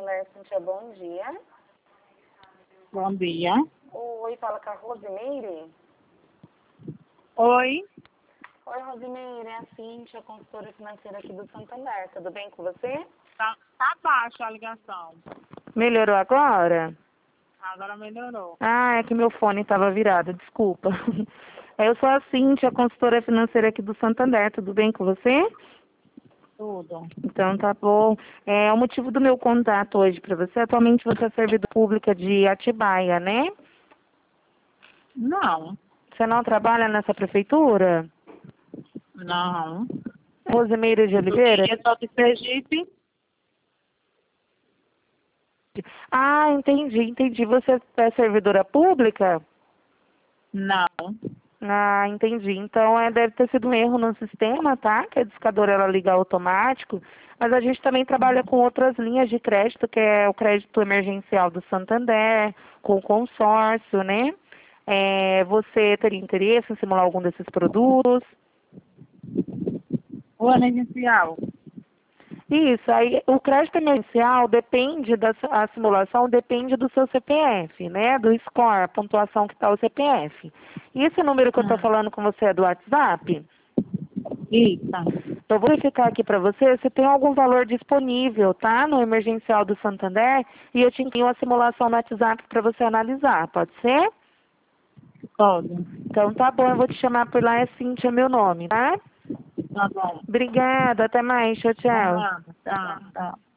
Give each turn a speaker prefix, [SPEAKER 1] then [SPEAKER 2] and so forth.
[SPEAKER 1] Santander, Cíntia, bom dia.
[SPEAKER 2] Bom dia.
[SPEAKER 1] Oi, fala com a Rosimeire.
[SPEAKER 2] Oi.
[SPEAKER 1] Oi, Rosimeire, é a Cíntia, consultora financeira aqui do Santander. Tudo bem com você?
[SPEAKER 2] Tá baixa a ligação.
[SPEAKER 1] Melhorou agora?
[SPEAKER 2] Agora melhorou.
[SPEAKER 1] Ah, é que meu fone estava virado, desculpa. Eu sou a Cíntia, consultora financeira aqui do Santander. Tudo bem com você?
[SPEAKER 2] Tudo.
[SPEAKER 1] Então tá bom. O motivo do meu contato hoje para você, atualmente você é servidora pública de Atibaia, né?
[SPEAKER 2] Não.
[SPEAKER 1] Você não trabalha nessa prefeitura?
[SPEAKER 2] Não.
[SPEAKER 1] Rosimeire de Oliveira?
[SPEAKER 2] Eu sou de Sergipe.
[SPEAKER 1] Ah, entendi. Você é servidora pública?
[SPEAKER 2] Não.
[SPEAKER 1] Ah, entendi. Então, deve ter sido um erro no sistema, tá? Que a discadora, ela liga automático. Mas a gente também trabalha com outras linhas de crédito, que é o crédito emergencial do Santander, com consórcio, né? Você teria interesse em simular algum desses produtos?
[SPEAKER 2] O ano inicial.
[SPEAKER 1] Isso, aí o crédito emergencial depende a simulação depende do seu CPF, né? Do score, a pontuação que está o CPF. E esse número que eu estou falando com você é do WhatsApp?
[SPEAKER 2] Isso.
[SPEAKER 1] Eu vou verificar aqui para você se tem algum valor disponível, tá? No emergencial do Santander, e eu te envio a simulação no WhatsApp para você analisar, pode ser?
[SPEAKER 2] Pode.
[SPEAKER 1] Então tá bom, eu vou te chamar por lá, é Cíntia meu nome, tá?
[SPEAKER 2] Tá bom.
[SPEAKER 1] Obrigada, até mais, tchau, tchau.
[SPEAKER 2] Nada. Tá.